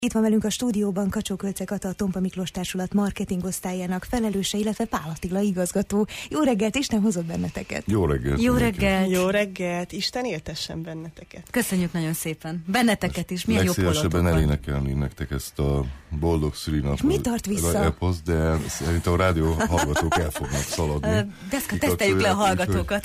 Itt van velünk a stúdióban Kacsó-Kölce Kata, a Tompa Miklós Társulat marketingosztályának felelőse, illetve Pál Attila igazgató. Jó reggelt, Isten hozott benneteket! Jó reggelt! Jó reggelt! Jó reggelt! Isten éltessen benneteket! Köszönjük nagyon szépen! Benneteket is, milyen jó pólótok van! Legszívesebben elénekelni nektek ezt a boldog szülinapot. Mi tart vissza? De szerintem a rádió hallgatók el fognak szaladni. Teszteljük le a hallgatókat.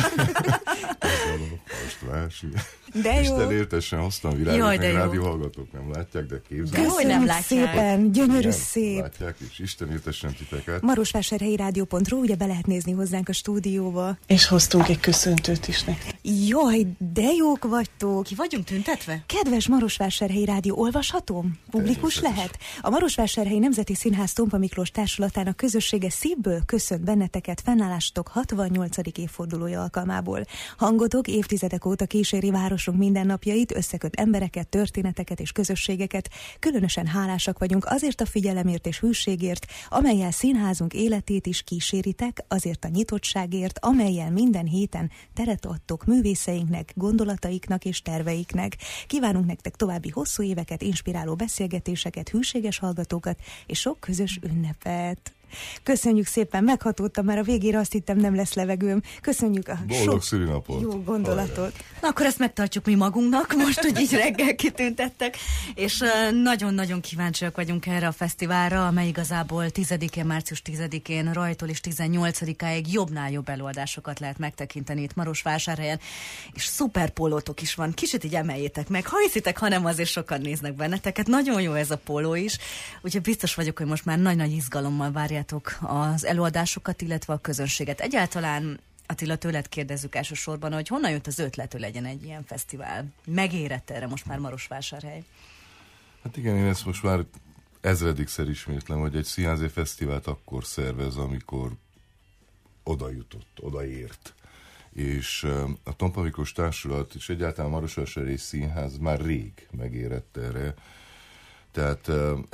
De jó! Isten éltessen, hoztam virágot, meg rádió hallgatók nem látják, de képzeljük. Köszönjük szépen, gyönyörű szép. Látják is, Isten éltessen titeket. Marosvásárhelyi rádió.ru, ugye be lehet nézni hozzánk a stúdióba. És hoztunk egy köszöntőt is nektek. Jaj, de jók vagytok! Ki vagyunk tüntetve? Kedves Marosvásárhelyi Rádió, olvasható? Publikus lehet? A Marosvásárhelyi Nemzeti Színház Tompa Miklós Társulatának közössége szívből köszönt benneteket fennállásatok 68. évfordulója alkalmából. Hangotok évtizedek óta kíséri városunk mindennapjait, összeköt embereket, történeteket és közösségeket. Különösen hálásak vagyunk azért a figyelemért és hűségért, amellyel színházunk életét is kíséritek, azért a nyitottságért, amellyel minden héten teret adtok művészeinknek, gondolataiknak és terveiknek. Kívánunk nektek további hosszú éveket, inspiráló beszélgetéseket, hűséges hallgatókat és sok közös ünnepet. Köszönjük szépen, meghatódtam, már a végére azt hittem, nem lesz levegőm. Köszönjük a boldog szülinapot. Jó gondolatot. Na akkor ezt megtartjuk mi magunknak, most, hogy így reggel kitüntettek, és nagyon-nagyon kíváncsiak vagyunk erre a fesztiválra, amely igazából 10-én, március 10-én rajtól és 18-áig jobbnál jobb előadásokat lehet megtekinteni itt Marosvásárhelyen, és szuper pólótok is van, kicsit így emeljétek meg, ha hiszitek, hanem azért sokan néznek benneteket, nagyon jó ez a póló is, úgyhogy biztos vagyok, hogy most már nagy-nagy izgalommal várjátok az előadásokat, illetve a közönséget. Egyáltalán, Attila, tőled kérdezzük elsősorban, hogy honnan jött az ötlet, hogy legyen egy ilyen fesztivál? Megérett erre most már Marosvásárhely? Hát igen, én ezt most már ezredikszer ismétlem, hogy egy színházi fesztivált akkor szervez, amikor oda jutott, odaért. És a Tompa Miklós Társulat és egyáltalán a Marosvásárhelyi Színház már rég megérett erre. Tehát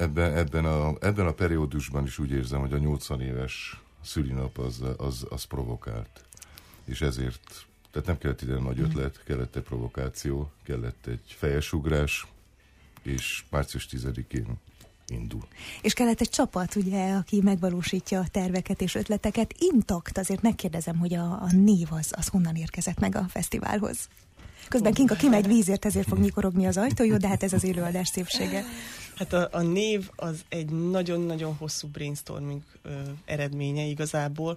ebben a periódusban is úgy érzem, hogy a 80 éves szülinap az provokált. És ezért, tehát nem kellett ide nagy ötlet, kellett egy provokáció, kellett egy fejesugrás, és március 10-én indul. És kellett egy csapat, ugye, aki megvalósítja a terveket és ötleteket. Intakt, azért megkérdezem, hogy a név az honnan érkezett meg a fesztiválhoz. Közben Kinka kimegy vízért, ezért fog nyikorogni az ajtó, jó, de hát ez az élőadás szépsége. Hát a név az egy nagyon-nagyon hosszú brainstorming eredménye igazából.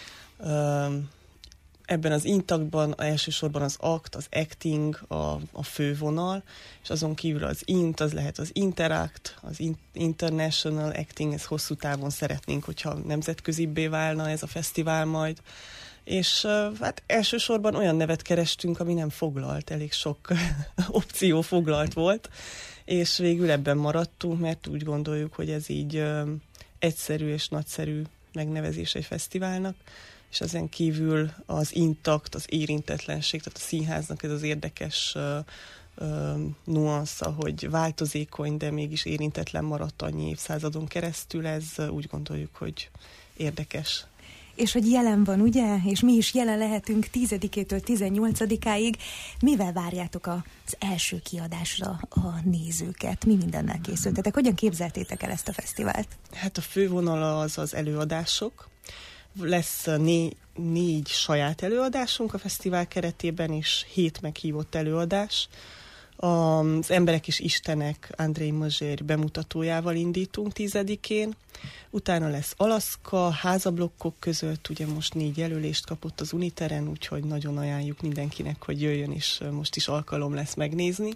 Ebben az intaktban elsősorban az act, az acting, a fővonal, és azon kívül az int, az lehet az interact, az international acting, ez hosszú távon szeretnénk, hogyha nemzetközibbé válna ez a fesztivál majd. És hát elsősorban olyan nevet kerestünk, ami nem foglalt, elég sok opció foglalt volt, és végül ebben maradtunk, mert úgy gondoljuk, hogy ez így egyszerű és nagyszerű megnevezés egy fesztiválnak, és ezen kívül az intakt, az érintetlenség, tehát a színháznak ez az érdekes nuansza, hogy változékony, de mégis érintetlen maradt annyi évszázadon keresztül, ez úgy gondoljuk, hogy érdekes. És hogy jelen van, ugye? És mi is jelen lehetünk 10-től 18-áig. Mivel várjátok az első kiadásra a nézőket? Mi mindennel készültetek? Hogyan képzeltétek el ezt a fesztivált? Hát a fővonala az előadások. Lesz 4 saját előadásunk a fesztivál keretében, és 7 meghívott előadás. Az Emberek és Istenek Andrei Mazsér bemutatójával indítunk 10-én. Utána lesz Alaszka, házablokkok között, ugye most 4 jelölést kapott az Uniteren, úgyhogy nagyon ajánljuk mindenkinek, hogy jöjjön, és most is alkalom lesz megnézni.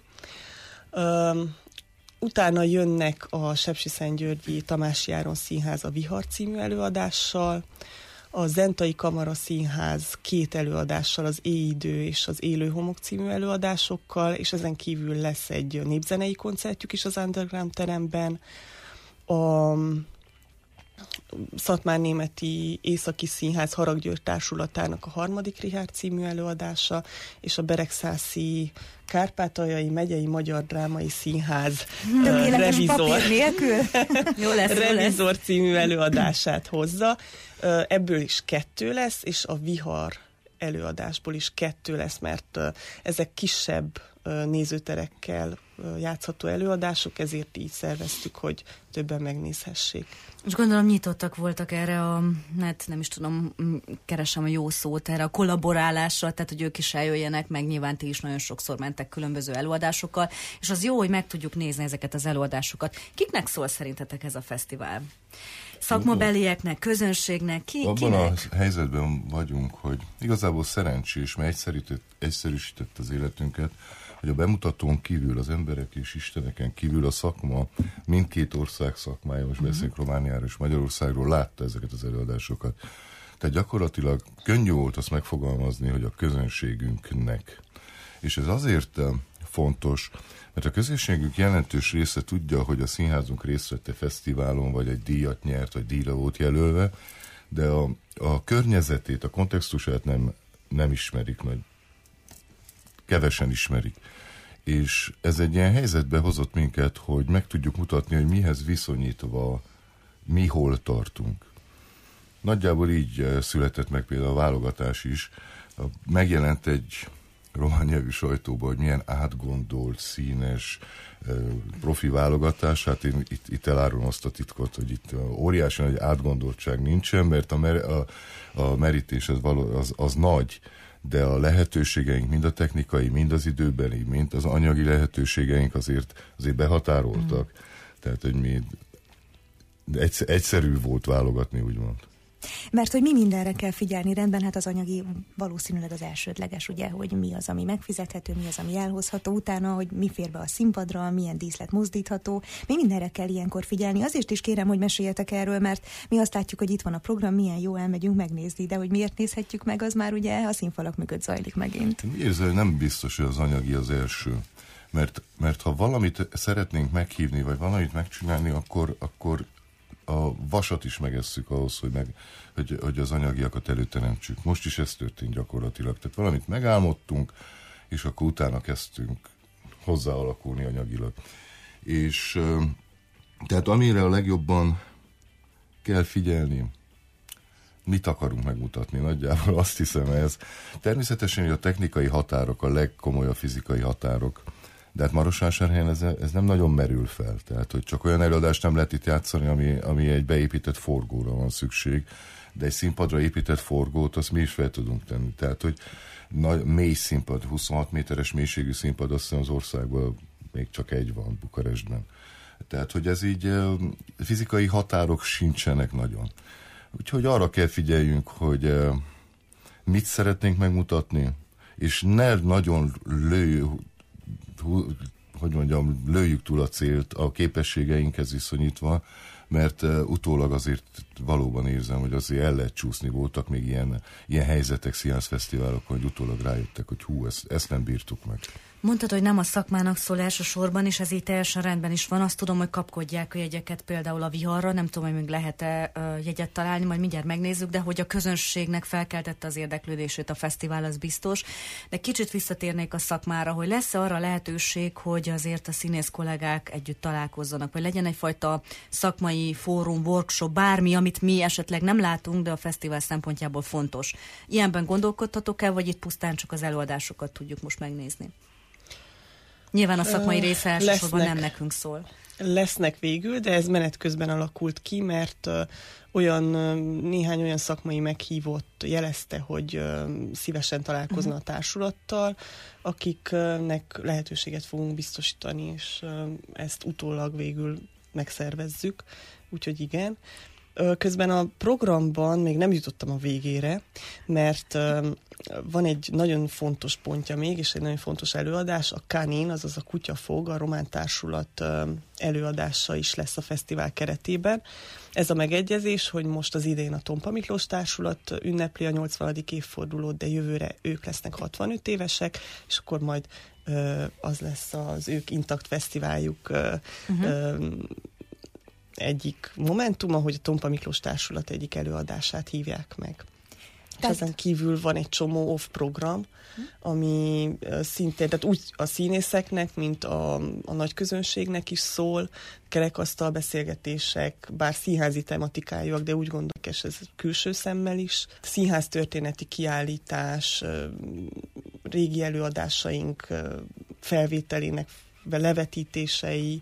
Utána jönnek a Sepsiszentgyörgyi Tamási Áron Színház a Vihar című előadással, a Zentai Kamara Színház 2 előadással, az Éjidő és az Élő Homok című előadásokkal, és ezen kívül lesz egy népzenei koncertjük is az Underground teremben. A Szatmárnémeti Északi Színház Haraggyörgy Társulatának a 3. Richárd című előadása, és a Beregszászi Kárpátaljai Megyei Magyar Drámai Színház Revizor című előadását hozza. Ebből is 2 lesz, és a Vihar előadásból is 2 lesz, mert ezek kisebb nézőterekkel játszható előadások, ezért így szerveztük, hogy többen megnézhessék. És gondolom nyitottak voltak erre nem is tudom, keresem a jó szót, erre a kollaborálásra, tehát hogy ők is eljöjjenek, meg nyilván ti is nagyon sokszor mentek különböző előadásokkal, és az jó, hogy meg tudjuk nézni ezeket az előadásokat. Kiknek szól szerintetek ez a fesztivál? Szakmabelieknek, közönségnek, abban kinek? a helyzetben vagyunk, hogy igazából szerencsés, mert egyszerűsített az életünket, hogy a bemutatón kívül, az emberek és isteneken kívül a szakma, mindkét ország szakmája, most beszélünk Romániáról és Magyarországról, látta ezeket az előadásokat. Tehát gyakorlatilag könnyű volt azt megfogalmazni, hogy a közönségünknek. És ez azért fontos, mert a közönségünk jelentős része tudja, hogy a színházunk részt vette fesztiválon, vagy egy díjat nyert, vagy díjra volt jelölve, de a környezetét, a kontextusát nem ismerik, vagy kevesen ismerik. És ez egy ilyen helyzetbe hozott minket, hogy meg tudjuk mutatni, hogy mihez viszonyítva mi hol tartunk. Nagyjából így született meg például a válogatás is. Megjelent egy román nyelvű sajtóban, hogy milyen átgondolt, színes, profi válogatás. Hát én itt elárulom azt a titkot, hogy itt óriási nagy átgondoltság nincsen, mert a merítés az nagy, de a lehetőségeink, mind a technikai, mind az időbeli, mind az anyagi lehetőségeink azért behatároltak. Tehát, hogy mi egyszerű volt válogatni, úgymond. Mert hogy mi mindenre kell figyelni, rendben, hát az anyagi valószínűleg az elsődleges, ugye, hogy mi az, ami megfizethető, mi az, ami elhozható, utána, hogy mi fér be a színpadra, milyen díszlet mozdítható, mi mindenre kell ilyenkor figyelni. Azért is kérem, hogy meséljetek erről, mert mi azt látjuk, hogy itt van a program, milyen jó, elmegyünk megnézni, de hogy miért nézhetjük meg, az már ugye a színfalak mögött zajlik megint. Érzem, nem biztos, hogy az anyagi az első. Mert ha valamit szeretnénk meghívni, vagy valamit megcsinálni, akkor a vasat is megesszük ahhoz, hogy az anyagiakat előteremtsük. Most is ez történt gyakorlatilag. Tehát valamit megálmodtunk, és akkor utána kezdtünk hozzáalakulni anyagilag. És tehát amire a legjobban kell figyelni, mit akarunk megmutatni, nagyjából azt hiszem ez. Természetesen, hogy a technikai határok, a legkomolyabb fizikai határok, de hát Marosvásárhelyen ez nem nagyon merül fel. Tehát, hogy csak olyan előadást nem lehet itt játszani, ami egy beépített forgóra van szükség, de egy színpadra épített forgót, azt mi is fel tudunk tenni. Tehát, hogy mély színpad, 26 méteres mélységű színpad, azt hiszem az országban még csak egy van, Bukarestben. Tehát, hogy ez így fizikai határok sincsenek nagyon. Úgyhogy arra kell figyeljünk, hogy mit szeretnénk megmutatni, és ne nagyon lőjük túl a célt a képességeinkhez viszonyítva, mert utólag azért valóban érzem, hogy azért el lehet csúszni, voltak még ilyen helyzetek színházfesztiválokon, hogy utólag rájöttek, hogy ezt nem bírtuk meg. Mondtad, hogy nem a szakmának szól elsősorban, és ez így teljesen rendben is van. Azt tudom, hogy kapkodják a jegyeket például a Viharra, nem tudom, hogy még lehet-e jegyet találni, majd mindjárt megnézzük, de hogy a közönségnek felkeltette az érdeklődését a fesztivál, az biztos. De kicsit visszatérnék a szakmára, hogy lesz-e arra lehetőség, hogy azért a színész kollégák együtt találkozzanak, vagy legyen egyfajta szakmai fórum, workshop, bármi, amit mi esetleg nem látunk, de a fesztivál szempontjából fontos. Ilyenben gondolkodhatok-e, vagy itt pusztán csak az előadásokat tudjuk most megnézni? Nyilván a szakmai része elsősorban nem nekünk szól. Lesznek végül, de ez menet közben alakult ki, mert néhány olyan szakmai meghívott jelezte, hogy szívesen találkozna a társulattal, akiknek lehetőséget fogunk biztosítani, és ezt utólag végül megszervezzük, úgyhogy igen. Közben a programban még nem jutottam a végére, mert van egy nagyon fontos pontja még, és egy nagyon fontos előadás, a Kanin, azaz a Kutyafog, a román társulat előadása is lesz a fesztivál keretében. Ez a megegyezés, hogy most az idén a Tompa Miklós társulat ünnepli a 80. évfordulót, de jövőre ők lesznek 65 évesek, és akkor majd az lesz az ők Intakt fesztiváljuk egyik momentuma, hogy a Tompa Miklós társulat egyik előadását hívják meg. És ezen kívül van egy csomó off program, ami szintén, tehát úgy a színészeknek, mint a nagy közönségnek is szól, kerekasztal beszélgetések, bár színházi tematikájúak, de úgy gondolok, és ez külső szemmel is. Színház történeti kiállítás, régi előadásaink felvételének levetítései,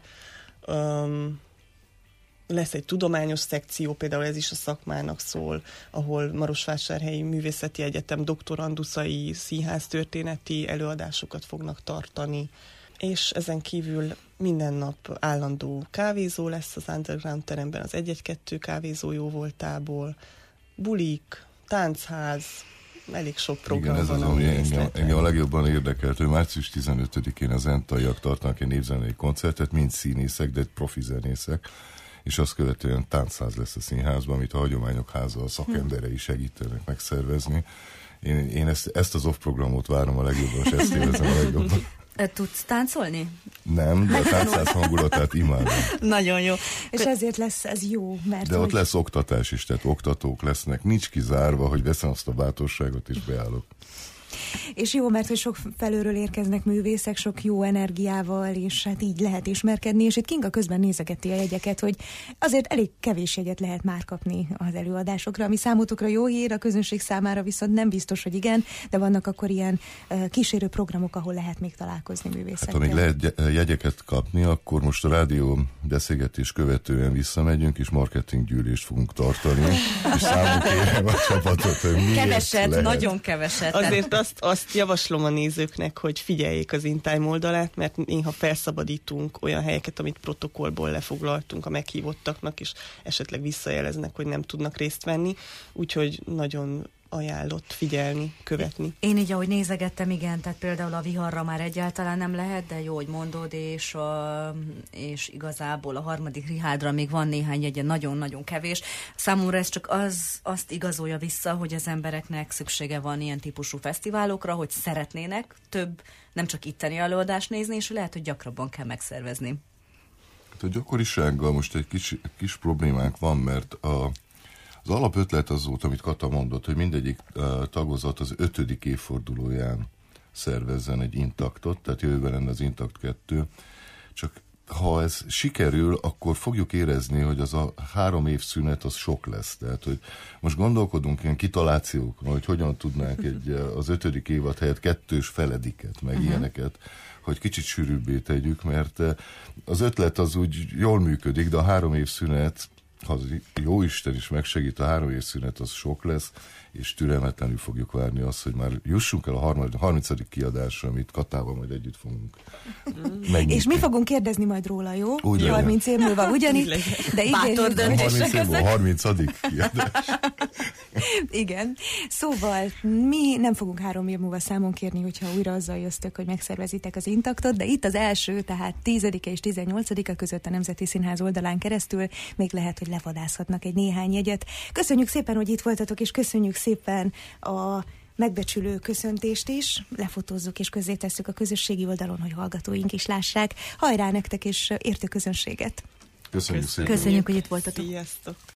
lesz egy tudományos szekció, például ez is a szakmának szól, ahol Marosvásárhelyi Művészeti Egyetem doktoranduszai színháztörténeti előadásokat fognak tartani, és ezen kívül minden nap állandó kávézó lesz az Underground teremben, az 1-1-2 kávézó jóvoltából, bulik, táncház, elég sok program. Igen, ez az, ami engem a legjobban érdekelt, hogy március 15-én az Entaiak tartanak egy népzenei koncertet, mind színészek, de profi zenészek, és azt követően táncház lesz a színházban, amit a Hagyományok Háza a szakemberei segítenek megszervezni. Én ezt az off-programot várom a legjobban, és ezt érzem a legjobban. Tudsz táncolni? Nem, de a táncház hangulatát imádom. Nagyon jó. És ezért lesz ez jó, mert... De ott lesz oktatás is, tehát oktatók lesznek. Nincs kizárva, hogy veszem azt a bátorságot, és beállok. És jó, mert hogy sok felőről érkeznek művészek, sok jó energiával, és hát így lehet ismerkedni, és itt Kinga közben nézegeti a jegyeket, hogy azért elég kevés jegyet lehet már kapni az előadásokra, ami számotokra jó hír, a közönség számára viszont nem biztos, hogy igen, de vannak akkor ilyen kísérő programok, ahol lehet még találkozni művészekkel. Hát amíg lehet jegyeket kapni, akkor most a rádió beszélgetés követően visszamegyünk, és marketinggyűlést fogunk tartani, és számunk kérem a csapatot, hogy miért keveset, lehet. Nagyon keveset. Azért azt javaslom a nézőknek, hogy figyeljék az In Time oldalát, mert néha felszabadítunk olyan helyeket, amit protokollból lefoglaltunk a meghívottaknak, és esetleg visszajeleznek, hogy nem tudnak részt venni, úgyhogy nagyon ajánlott figyelni, követni. Én így, ahogy nézegettem, igen, tehát például a Viharra már egyáltalán nem lehet, de jó, hogy mondod, és igazából a 3. Rihádra még van néhány jegye, nagyon-nagyon kevés. Számomra ez csak azt igazolja vissza, hogy az embereknek szüksége van ilyen típusú fesztiválokra, hogy szeretnének több, nem csak itteni előadást nézni, és lehet, hogy gyakrabban kell megszervezni. Hát a gyakorisággal most egy kis problémánk van, mert az alapötlet az volt, amit Kata mondott, hogy mindegyik tagozat az 5. évfordulóján szervezzen egy intaktot, tehát jövőben lenne az Intakt 2. Csak ha ez sikerül, akkor fogjuk érezni, hogy az a 3 év szünet az sok lesz. Tehát, hogy most gondolkodunk ilyen kitalációkról, hogy hogyan tudnánk az 5. évad helyett 2. felediket, meg ilyeneket, hogy kicsit sűrűbbé tegyük, mert az ötlet az úgy jól működik, de a 3 év szünet, ha az Jóisten is megsegít, a 3 év szünet az sok lesz, és türelmetlenül fogjuk várni azt, hogy már jussunk el a 30. kiadásra, amit Katával majd együtt fogunk megnyitni. És mi fogunk kérdezni majd róla, jó? Úgy 30 év múlva ugyanitt. De Bátor döntések 30. kiadás. Igen. Szóval mi nem fogunk 3 év múlva számon kérni, hogyha újra azzal jöztök, hogy megszervezitek az Intaktot, de itt az első, tehát 10-e és 18-a között a Nemzeti Színház oldalán keresztül még lehet, hogy levadászhatnak egy néhány jegyet. Köszönjük szépen, hogy itt voltatok, és köszönjük szépen a megbecsülő köszöntést is. Lefotózzuk és közzétesszük a közösségi oldalon, hogy hallgatóink is lássák. Hajrá nektek és értő közönséget! Köszönjük szépen! Köszönjük, hogy itt voltatok! Sziasztok!